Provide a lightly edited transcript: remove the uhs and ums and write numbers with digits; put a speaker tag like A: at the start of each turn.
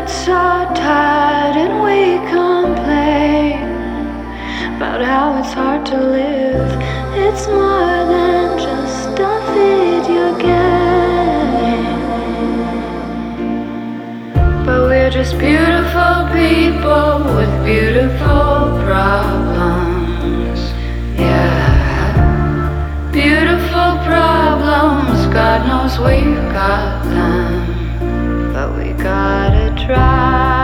A: get so tired and we complain about how it's hard to live. It's more than just a video game, but we're just beautiful people with beautiful problems. Yeah, beautiful problems. God knows we've got them, but we gotta try.